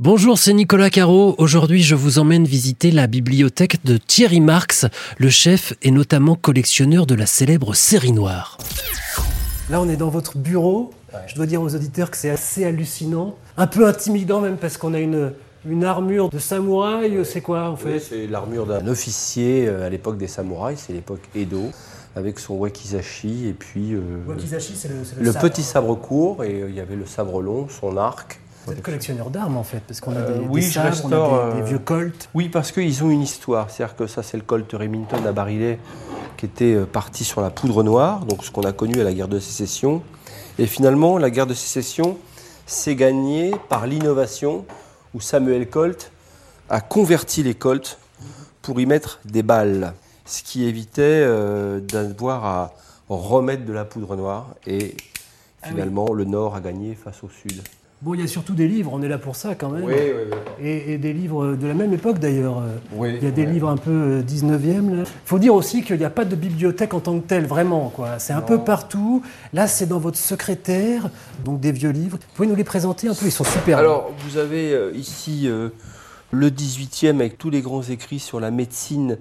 Bonjour, c'est Nicolas Caro. Aujourd'hui, je vous emmène visiter la bibliothèque de Thierry Marx, le chef et notamment collectionneur de la célèbre série noire. Là, on est dans votre bureau. Je dois dire aux auditeurs que c'est assez hallucinant, un peu intimidant même parce qu'on a une armure de samouraï. C'est quoi en fait? Oui, c'est l'armure d'un officier à l'époque des samouraïs, c'est l'époque Edo, avec son wakizashi et puis Wakizashi, c'est le sabre. petit sabre court et il y avait le sabre long, son arc. Vous êtes collectionneur d'armes en fait, parce qu'on a des oui, sabres, je restaure, on a des vieux colts. Oui, parce qu'ils ont une histoire. C'est-à-dire que ça, c'est le Colt Remington à barillet qui était parti sur la poudre noire, donc ce qu'on a connu à la guerre de sécession. Et finalement, la guerre de sécession s'est gagnée par l'innovation où Samuel Colt a converti les Colts pour y mettre des balles, ce qui évitait d'avoir à remettre de la poudre noire. Et finalement, le Nord a gagné face au Sud. Bon, il y a surtout des livres, on est là pour ça quand même. Oui. Et des livres de la même époque d'ailleurs. Oui, il y a des livres un peu 19e. Il faut dire aussi qu'il n'y a pas de bibliothèque en tant que telle, vraiment, quoi. C'est un peu partout. Là, c'est dans votre secrétaire, donc des vieux livres. Vous pouvez nous les présenter un peu, ils sont super. Alors, vous avez ici le 18e avec tous les grands écrits sur la médecine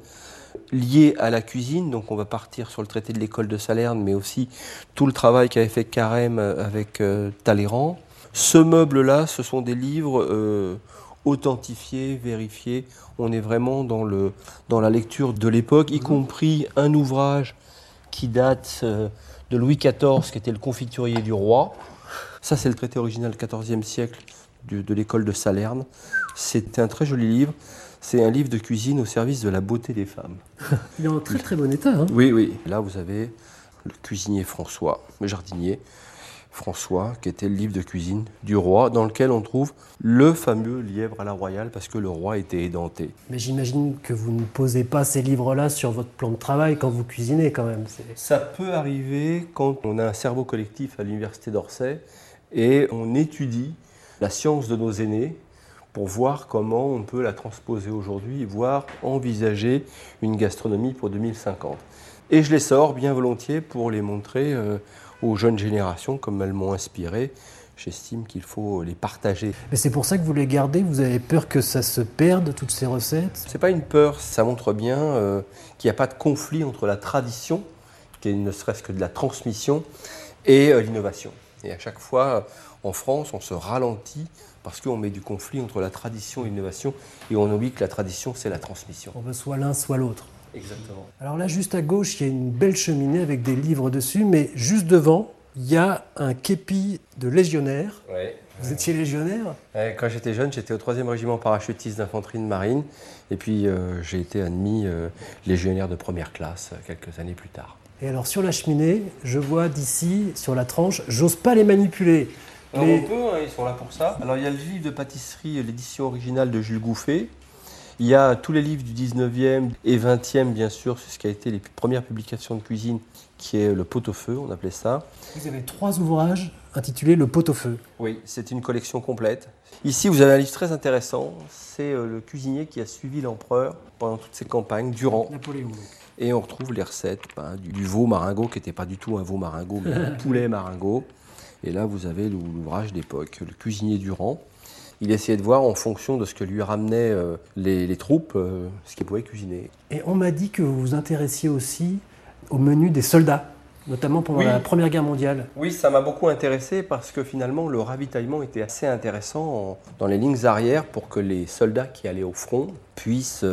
liée à la cuisine. Donc, on va partir sur le traité de l'école de Salerne, mais aussi tout le travail qu'avait fait Carême avec Talleyrand. Ce meuble-là, ce sont des livres authentifiés, vérifiés. On est vraiment dans la lecture de l'époque, y compris un ouvrage qui date de Louis XIV, qui était le confiturier du roi. Ça, c'est le traité original du XIVe siècle de l'école de Salerne. C'est un très joli livre. C'est un livre de cuisine au service de la beauté des femmes. Il est en très très bon état. Hein. Oui. Là, vous avez le cuisinier François, le jardinier François, qui était le livre de cuisine du roi, dans lequel on trouve le fameux lièvre à la royale, parce que le roi était édenté. Mais j'imagine que vous ne posez pas ces livres-là sur votre plan de travail quand vous cuisinez quand même. Ça peut arriver quand on a un cerveau collectif à l'université d'Orsay et on étudie la science de nos aînés pour voir comment on peut la transposer aujourd'hui, voire envisager une gastronomie pour 2050. Et je les sors bien volontiers pour les montrer aux jeunes générations, comme elles m'ont inspiré. J'estime qu'il faut les partager. Mais c'est pour ça que vous les gardez, vous avez peur que ça se perde, toutes ces recettes? C'est pas une peur, ça montre bien qu'il n'y a pas de conflit entre la tradition, qui est ne serait-ce que de la transmission, et l'innovation. Et à chaque fois, en France, on se ralentit parce qu'on met du conflit entre la tradition et l'innovation, et on oublie que la tradition, c'est la transmission. On veut soit l'un, soit l'autre. Exactement. Alors là, juste à gauche, il y a une belle cheminée avec des livres dessus, mais juste devant, il y a un képi de légionnaire. Ouais. Vous étiez légionnaire? Quand j'étais jeune, j'étais au 3e régiment parachutiste d'infanterie de marine, et puis j'ai été admis légionnaire de première classe quelques années plus tard. Et alors sur la cheminée, je vois d'ici, sur la tranche, j'ose pas les manipuler. Alors on peut, ils sont là pour ça. Alors il y a le livre de pâtisserie, l'édition originale de Jules Gouffet. Il y a tous les livres du 19e et 20e, bien sûr, c'est ce qui a été les premières publications de cuisine, qui est le pot-au-feu, on appelait ça. Vous avez 3 ouvrages intitulés Le pot-au-feu. Oui, c'est une collection complète. Ici, vous avez un livre très intéressant, c'est le cuisinier qui a suivi l'empereur pendant toutes ses campagnes, Durand. Napoléon. Et on retrouve les recettes du veau maringot, qui n'était pas du tout un veau maringot, mais un poulet maringot. Et là, vous avez l'ouvrage d'époque, le cuisinier Durand. Il essayait de voir en fonction de ce que lui ramenaient les troupes, ce qu'il pouvait cuisiner. Et on m'a dit que vous vous intéressiez aussi au menu des soldats, notamment pendant la Première Guerre mondiale. Oui, ça m'a beaucoup intéressé parce que finalement le ravitaillement était assez intéressant dans les lignes arrières pour que les soldats qui allaient au front puissent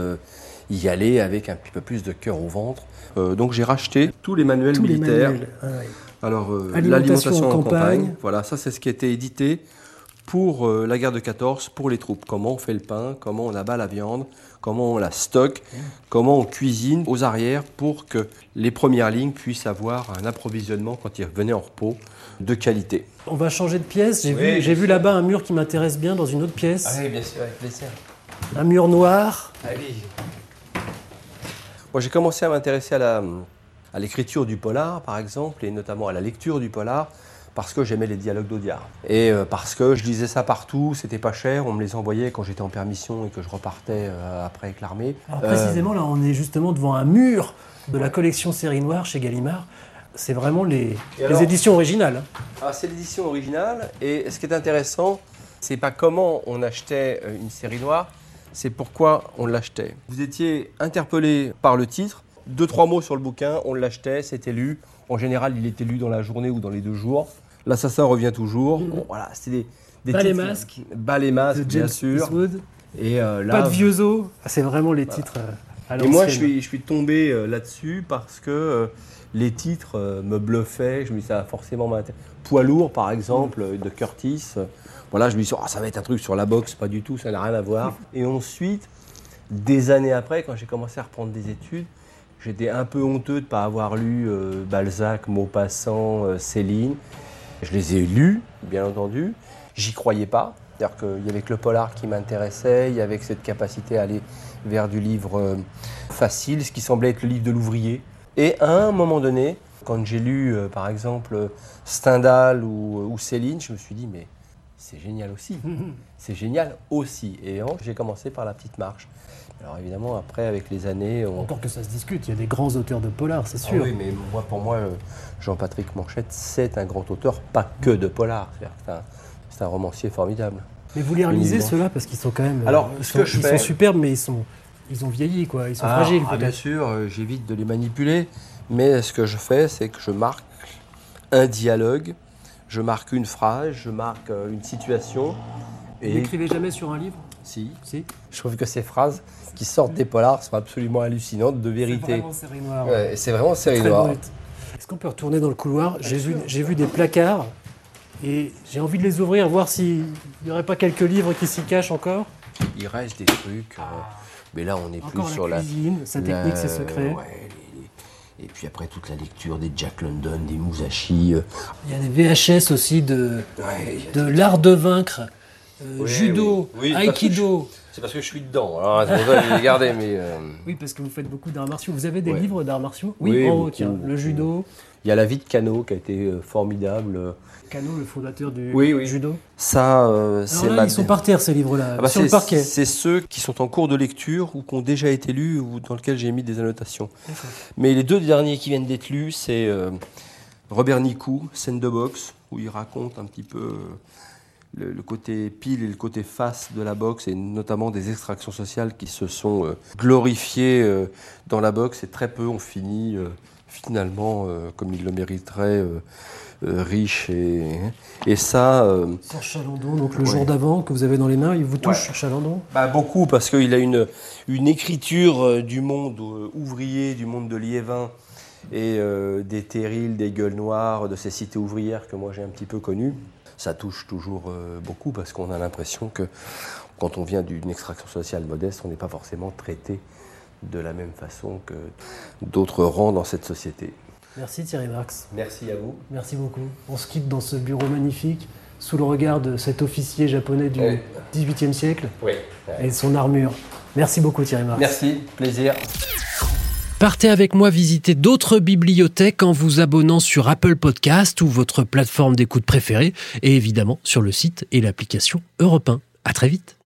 y aller avec un petit peu plus de cœur au ventre. Donc j'ai racheté tous les manuels militaires. Alors l'alimentation en campagne, voilà, ça c'est ce qui a été édité pour la guerre de 14, pour les troupes. Comment on fait le pain, comment on abat la viande, comment on la stocke, comment on cuisine aux arrières pour que les premières lignes puissent avoir un approvisionnement quand ils revenaient en repos de qualité. On va changer de pièce. J'ai vu là-bas un mur qui m'intéresse bien dans une autre pièce. Ah oui, bien sûr, avec plaisir. Un mur noir. Ah oui. Moi, j'ai commencé à m'intéresser à l'écriture du polar, par exemple, et notamment à la lecture du polar, parce que j'aimais les dialogues d'Audiard. Et parce que je lisais ça partout, c'était pas cher, on me les envoyait quand j'étais en permission et que je repartais après avec l'armée. Alors précisément, là, on est justement devant un mur de la collection série noire chez Gallimard. C'est vraiment les éditions originales. Ah, c'est l'édition originale, et ce qui est intéressant, C'est pas comment on achetait une série noire, c'est pourquoi on l'achetait. Vous étiez interpellé par le titre, 2-3 mots sur le bouquin, on l'achetait, c'était lu. En général, il était lu dans la journée ou dans les 2 jours. L'assassin revient toujours. Bon, voilà, c'était des Bas les titres. masques. Bas les masques, De bien James sûr. Eastwood. Et là, Pas de vieux os. C'est vraiment les titres à Et l'ancienne. moi, je suis tombé là-dessus parce que les titres me bluffaient. Je me dis, ça va forcément m'intéresser. Poids lourd, par exemple, de Curtis. Voilà, je me dis, ça va être un truc sur la boxe. Pas du tout, ça n'a rien à voir. Et ensuite, des années après, quand j'ai commencé à reprendre des études, j'étais un peu honteux de ne pas avoir lu Balzac, Maupassant, Céline. Je les ai lus, bien entendu. J'y croyais pas. C'est-à-dire qu'il y avait que le polar qui m'intéressait, il y avait cette capacité à aller vers du livre facile, ce qui semblait être le livre de l'ouvrier. Et à un moment donné, quand j'ai lu par exemple Stendhal ou Céline, je me suis dit mais c'est génial aussi, c'est génial aussi. Et j'ai commencé par La Petite Marche. Alors évidemment après avec les années... Encore que ça se discute, il y a des grands auteurs de polar, c'est Ah sûr. oui, mais pour moi, Jean-Patrick Manchette, c'est un grand auteur, pas que de polar. C'est un romancier formidable. Mais vous les relisez ceux-là parce qu'ils sont quand même. Alors, ils ce que je fais. sont superbes, mais ils ont vieilli, quoi. Ils sont fragiles, peut-être. Bien sûr, j'évite de les manipuler, mais ce que je fais, c'est que je marque un dialogue, je marque une phrase, je marque une situation. Vous n'écrivez jamais sur un livre ? Si. Si. Je trouve que ces phrases qui sortent des polars sont absolument hallucinantes de vérité. C'est vraiment série noire. Ouais, c'est vraiment série Très noire. brut. Est-ce qu'on peut retourner dans le couloir ? J'ai vu des placards et j'ai envie de les ouvrir, voir s'il n'y aurait pas quelques livres qui s'y cachent encore. Il reste des trucs, mais là on est Encore plus sur la cuisine, sa technique, ses secrets. Ouais, et puis après toute la lecture des Jack London, des Musashi. Il y a des VHS aussi de l'art de vaincre, judo, aïkido. C'est parce que je suis dedans, alors c'est pour ça que je l'ai gardé, mais... Oui, parce que vous faites beaucoup d'arts martiaux. Vous avez des livres d'arts martiaux ? Oui, en haut, beaucoup, tiens, le judo. Il y a La vie de Kano qui a été formidable. Kano, le fondateur du judo. Ça, c'est ils sont par terre, ces livres-là, sur le parquet. C'est ceux qui sont en cours de lecture ou qui ont déjà été lus ou dans lesquels j'ai mis des annotations. D'accord. Mais les 2 derniers qui viennent d'être lus, c'est Robert Nicou, Scène de boxe, où il raconte un petit peu le côté pile et le côté face de la boxe, et notamment des extractions sociales qui se sont glorifiées dans la boxe, et très peu ont fini finalement, comme ils le mériteraient, riches. Et ça... Serge Chalandon, donc le jour d'avant, que vous avez dans les mains, il vous touche, Chalandon ? Beaucoup, parce qu'il a une écriture du monde ouvrier, du monde de Liévin, et des terrils, des gueules noires, de ces cités ouvrières que moi j'ai un petit peu connues. Ça touche toujours beaucoup parce qu'on a l'impression que quand on vient d'une extraction sociale modeste, on n'est pas forcément traité de la même façon que d'autres rangs dans cette société. Merci Thierry Marx. Merci à vous. Merci beaucoup. On se quitte dans ce bureau magnifique, sous le regard de cet officier japonais du XVIIIe siècle et son armure. Merci beaucoup Thierry Marx. Merci, plaisir. Partez avec moi visiter d'autres bibliothèques en vous abonnant sur Apple Podcast ou votre plateforme d'écoute préférée et évidemment sur le site et l'application Europe 1. À très vite.